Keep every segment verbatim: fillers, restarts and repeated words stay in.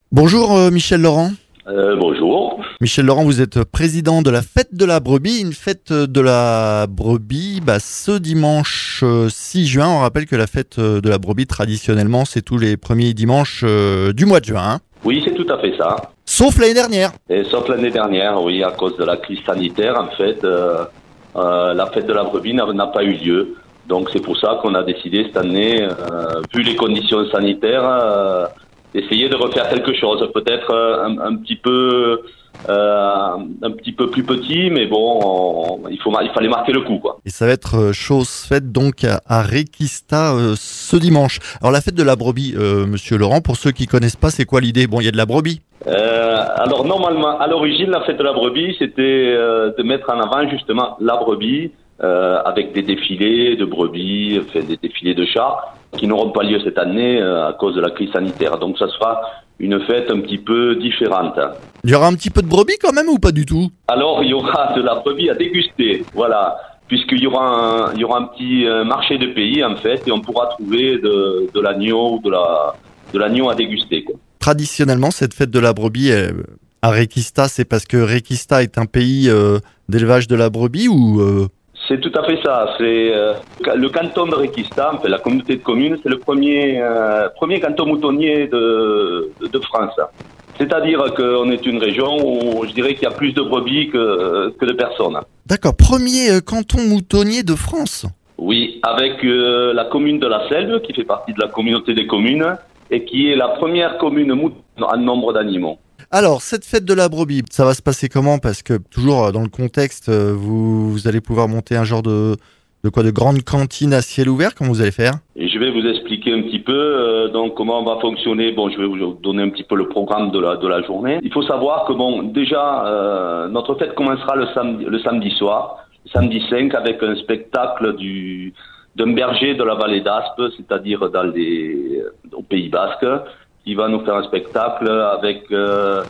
Bonjour euh, Michel Laurent. Euh, bonjour. Michel Laurent, vous êtes président de la fête de la brebis. Une fête de la brebis bah, ce dimanche euh, six juin. On rappelle que la fête euh, de la brebis, traditionnellement, c'est tous les premiers dimanches euh, du mois de juin. Hein. Oui, c'est tout à fait ça. Sauf l'année dernière. Et sauf l'année dernière, oui, à cause de la crise sanitaire, en fait, euh, euh, la fête de la brebis n'a, n'a pas eu lieu. Donc c'est pour ça qu'on a décidé cette année, euh, vu les conditions sanitaires, euh, d'essayer de refaire quelque chose. Peut-être euh, un, un petit peu... Euh, un petit peu plus petit, mais bon, on, il, faut, il fallait marquer le coup, quoi. Et ça va être euh, chose faite donc à, à Réquista euh, ce dimanche. Alors la fête de la brebis, euh, Monsieur Laurent, pour ceux qui connaissent pas, c'est quoi l'idée? Bon, il y a de la brebis. Euh, alors normalement, à l'origine, la fête de la brebis, c'était euh, de mettre en avant justement la brebis, euh, avec des défilés de brebis, enfin, des défilés de chats, qui n'auront pas lieu cette année euh, à cause de la crise sanitaire. Donc ça sera une fête un petit peu différente. Il y aura un petit peu de brebis quand même ou pas du tout? Alors il y aura de la brebis à déguster, voilà, puisqu'il y aura un, il y aura un petit marché de pays en fait, et on pourra trouver de, de l'agneau ou de la, de l'agneau à déguster, quoi. Traditionnellement, cette fête de la brebis euh, à Réquista, c'est parce que Réquista est un pays euh, d'élevage de la brebis ou euh... C'est tout à fait ça. C'est euh, le canton de Réquista, enfin, la communauté de communes, c'est le premier euh, premier canton moutonnier de, de, de France. C'est-à-dire qu'on est une région où je dirais qu'il y a plus de brebis que, que de personnes. D'accord, premier euh, canton moutonnier de France. Oui, avec euh, la commune de la Selve, qui fait partie de la communauté des communes, et qui est la première commune moutonnière en nombre d'animaux. Alors, cette fête de la brebis, ça va se passer comment? Parce que, toujours dans le contexte, vous, vous allez pouvoir monter un genre de, de quoi, de grande cantine à ciel ouvert, comment vous allez faire? Et je vais vous expliquer un petit peu euh, donc comment on va fonctionner. Bon, je vais vous donner un petit peu le programme de la de la journée. Il faut savoir que bon, déjà euh, notre fête commencera le samedi le samedi soir, le samedi cinq, avec un spectacle du d'un berger de la vallée d'Aspe, c'est-à-dire dans les au Pays Basque, qui va nous faire un spectacle avec euh,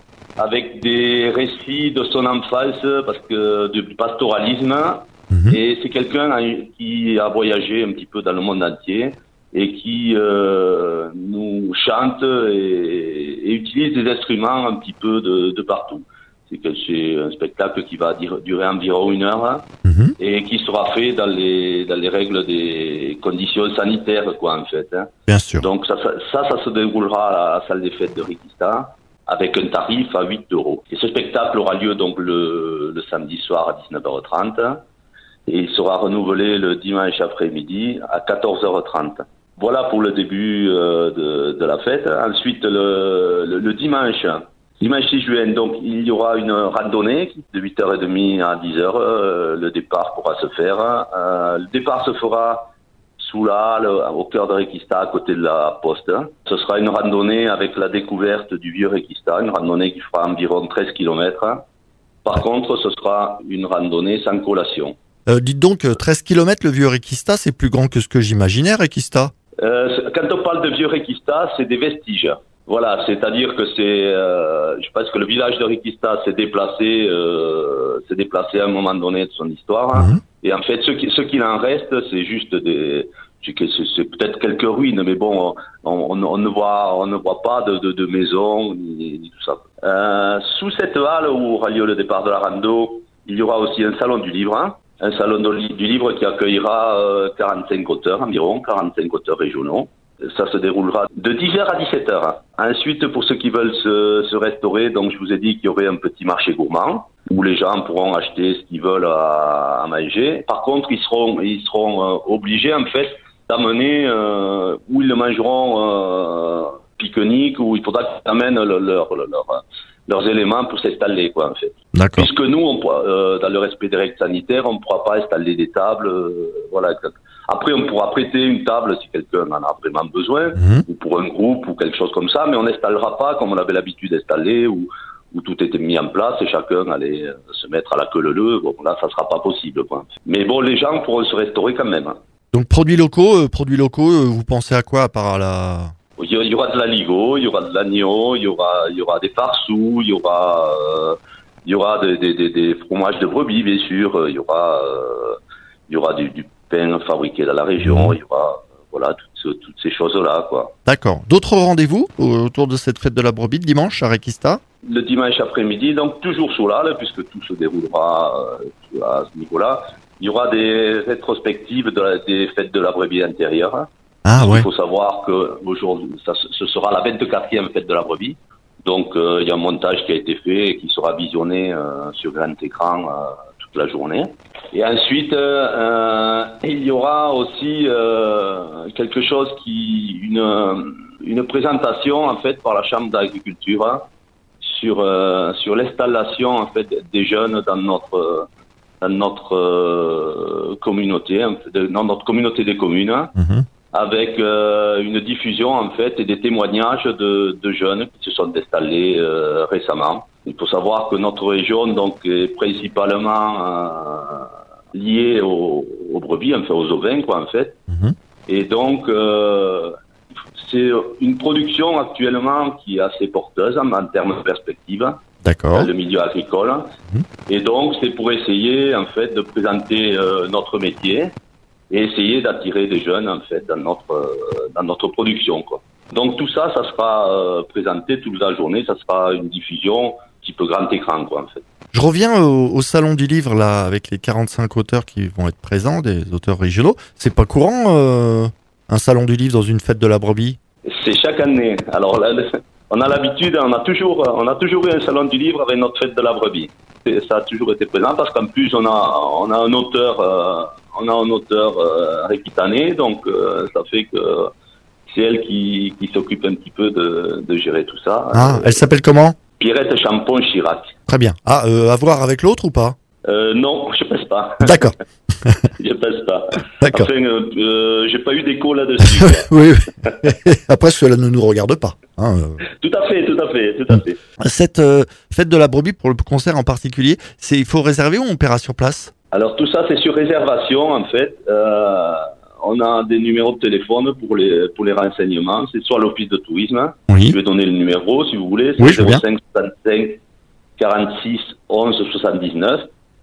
avec des récits de son enfance, parce que du pastoralisme. Mmh. Et c'est quelqu'un qui a voyagé un petit peu dans le monde entier et qui euh, nous chante et, et utilise des instruments un petit peu de, de partout. C'est que c'est un spectacle qui va dire, durer environ une heure, mmh. et qui sera fait dans les dans les règles des conditions sanitaires, quoi, en fait. Hein. Bien sûr. Donc ça, ça, ça, ça se déroulera à la salle des fêtes de Réquista, avec un tarif à huit euros. Et ce spectacle aura lieu donc le, le samedi soir à dix-neuf heures trente. Et il sera renouvelé le dimanche après-midi à quatorze heures trente. Voilà pour le début euh, de, de la fête. Ensuite, le, le, le dimanche, dimanche six juin, donc il y aura une randonnée de huit heures trente à dix heures. Euh, le départ pourra se faire. Euh, le départ se fera sous la halle, au cœur de Réquista, à côté de la poste. Ce sera une randonnée avec la découverte du vieux Réquista, une randonnée qui fera environ treize kilomètres. Par contre, ce sera une randonnée sans collation. Euh, dites donc, treize kilomètres, le vieux Réquista, c'est plus grand que ce que j'imaginais, Réquista. Euh, quand on parle de vieux Réquista, c'est des vestiges. Voilà, c'est-à-dire que c'est, euh, je pense que le village de Réquista s'est déplacé, euh, s'est déplacé à un moment donné de son histoire. Mmh. Et en fait, ce qui, ce qu'il en reste, c'est juste des, c'est, c'est peut-être quelques ruines, mais bon, on, on, on ne voit, on ne voit pas de, de, de maisons ni, ni tout ça. Euh, sous cette halle où aura lieu le départ de la rando, il y aura aussi un salon du livre. Hein. Un salon du livre qui accueillera euh, quarante-cinq auteurs environ, quarante-cinq auteurs régionaux. Ça se déroulera de dix heures à dix-sept heures. Ensuite, pour ceux qui veulent se, se restaurer, donc je vous ai dit qu'il y aurait un petit marché gourmand où les gens pourront acheter ce qu'ils veulent à, à manger. Par contre, ils seront, ils seront euh, obligés en fait d'amener euh, où ils le mangeront euh, pique-nique, où il faudra qu'ils amènent leur, leur, leur leurs éléments pour s'installer, quoi, en fait. D'accord. Puisque nous, on, euh, dans le respect des règles sanitaires, on ne pourra pas installer des tables, euh, voilà. Après, on pourra prêter une table si quelqu'un en a vraiment besoin, mmh. ou pour un groupe ou quelque chose comme ça, mais on n'installera pas comme on avait l'habitude d'installer, où, où tout était mis en place et chacun allait se mettre à la queue leu. Bon, là, ça sera pas possible, quoi. Mais bon, les gens pourront se restaurer quand même. Donc, produits locaux, euh, produits locaux, euh, vous pensez à quoi à part à la... Il y aura de l'aligot, il y aura de l'agneau, il y aura, il y aura des farsous, il y aura, euh, il y aura des, des, des, des fromages de brebis, bien sûr. Il y aura, euh, il y aura du, du pain fabriqué dans la région. Il y aura, voilà, tout toutes ces choses-là, quoi. D'accord. D'autres rendez-vous autour de cette fête de la brebis de dimanche à Requista? Le dimanche après-midi, donc toujours Soulal, puisque tout se déroulera euh, à ce niveau-là. Il y aura des rétrospectives de la, des fêtes de la brebis intérieure. Ah ouais. Il faut savoir que aujourd'hui, ça, ce sera la vingt-quatrième fête de la brebis. Donc euh, il y a un montage qui a été fait et qui sera visionné euh, sur grand écran euh, toute la journée. Et ensuite, euh, euh, il y aura aussi euh, quelque chose qui, une, une présentation en fait par la Chambre d'agriculture hein, sur euh, sur l'installation en fait des jeunes dans notre dans notre euh, communauté, dans notre communauté des communes. Mmh. Avec euh, une diffusion en fait et des témoignages de, de jeunes qui se sont installés euh, récemment. Il faut savoir que notre région donc est principalement euh, liée aux, aux brebis, enfin aux ovins quoi en fait. Mmh. Et donc euh, c'est une production actuellement qui est assez porteuse en, en termes de perspective. D'accord. Dans le milieu agricole. Mmh. Et donc c'est pour essayer en fait de présenter euh, notre métier. Et essayer d'attirer des jeunes en fait dans notre euh, dans notre production quoi. Donc tout ça, ça sera euh, présenté toute la journée, ça sera une diffusion type grand écran quoi en fait. Je reviens au, au salon du livre là avec les quarante-cinq auteurs qui vont être présents, des auteurs régionaux. C'est pas courant euh, un salon du livre dans une fête de la brebis? C'est chaque année. Alors là, on a l'habitude, on a toujours on a toujours eu un salon du livre avec notre fête de la brebis. Ça a toujours été présent parce qu'en plus on a on a un auteur euh, on a un auteur euh, réquitané, donc euh, ça fait que c'est elle qui, qui s'occupe un petit peu de, de gérer tout ça. Ah, euh, elle s'appelle comment? Pierrette Champon-Chirac. Très bien. Ah, euh, à voir avec l'autre ou pas? euh, Non, je pèse pas. D'accord. Je pèse pas. D'accord. Enfin, euh, euh, j'ai pas eu d'écho là-dessus. Oui, oui. Après, cela ne nous regarde pas. Hein, euh. Tout à fait, tout à fait, tout à fait. Cette euh, fête de la brebis, pour le concert en particulier, c'est il faut réserver ou on paiera sur place? Alors tout ça, c'est sur réservation en fait. Euh, on a des numéros de téléphone pour les pour les renseignements. C'est soit l'office de tourisme. Oui. Je vais donner le numéro si vous voulez. C'est oui, zéro cinq soixante-cinq quarante-six onze soixante-dix-neuf.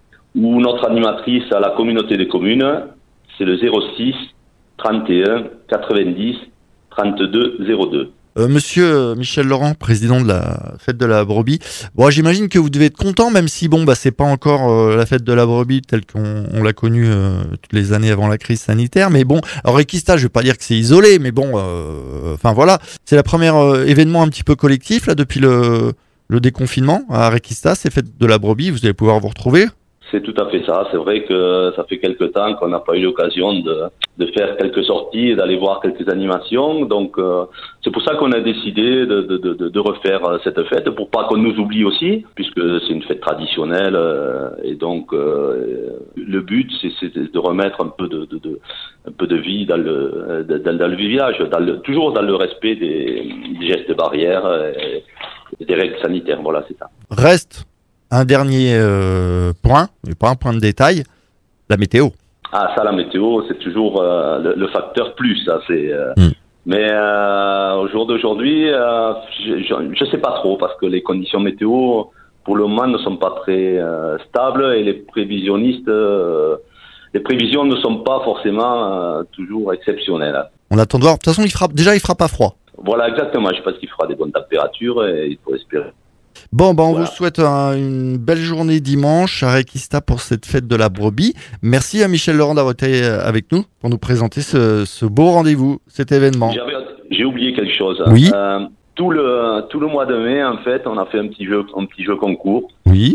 Ou notre animatrice à la communauté des communes, c'est le zéro six trente et un quatre-vingt-dix trente-deux zéro deux. Euh, monsieur Michel Laurent, président de la fête de la brebis. Bon, j'imagine que vous devez être content, même si bon, bah c'est pas encore euh, la fête de la brebis telle qu'on on l'a connue euh, toutes les années avant la crise sanitaire. Mais bon, alors Requista, je vais pas dire que c'est isolé, mais bon, euh, enfin voilà, c'est la première euh, événement un petit peu collectif là depuis le le déconfinement à Requista. C'est fête de la brebis, vous allez pouvoir vous retrouver. C'est tout à fait ça. C'est vrai que ça fait quelque temps qu'on n'a pas eu l'occasion de, de faire quelques sorties et d'aller voir quelques animations. Donc, euh, c'est pour ça qu'on a décidé de, de, de, de refaire cette fête, pour pas qu'on nous oublie aussi, puisque c'est une fête traditionnelle. Euh, et donc, euh, le but, c'est, c'est de remettre un peu de, de, de, un peu de vie dans le, dans, dans le village, dans le, toujours dans le respect des, des gestes barrières et, et des règles sanitaires. Voilà, c'est ça. Reste un dernier euh, point, mais pas un point de détail, la météo. Ah, ça, la météo, c'est toujours euh, le, le facteur plus. Ça, c'est. Euh, mm. Mais euh, au jour d'aujourd'hui, euh, je ne sais pas trop parce que les conditions météo, pour le moment, ne sont pas très euh, stables et les prévisionnistes, euh, les prévisions ne sont pas forcément euh, toujours exceptionnelles. On attend de voir. De toute façon, il fera déjà, il fera pas froid. Voilà, exactement. Je pense qu'il fera des bonnes températures et il faut espérer. Bon, ben on voilà. vous souhaite un, une belle journée dimanche à Requista pour cette fête de la brebis. Merci à Michel Laurent d'avoir été avec nous pour nous présenter ce, ce beau rendez-vous, cet événement. J'avais, j'ai oublié quelque chose. Oui. Euh, tout le tout le mois de mai, en fait, on a fait un petit jeu, un petit jeu concours. Oui.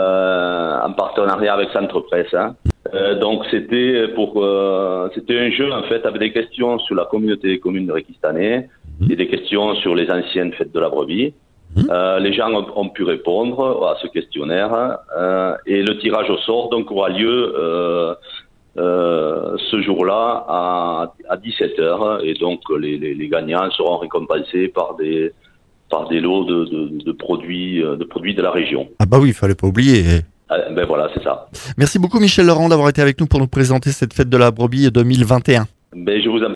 Euh, en partenariat avec Centre Presse. Hein. Euh, donc c'était pour euh, c'était un jeu en fait avec des questions sur la communauté des communes de Requistanais mmh. et des questions sur les anciennes fêtes de la brebis. Mmh. Euh, les gens ont, ont pu répondre à ce questionnaire euh, et le tirage au sort donc aura lieu euh, euh, ce jour-là à, à dix-sept heures et donc les, les, les gagnants seront récompensés par des par des lots de, de, de produits de produits de la région. Ah bah oui, il fallait pas oublier. Euh, ben voilà, c'est ça. Merci beaucoup Michel Laurent d'avoir été avec nous pour nous présenter cette fête de la brebis deux mille vingt et un. Ben je vous en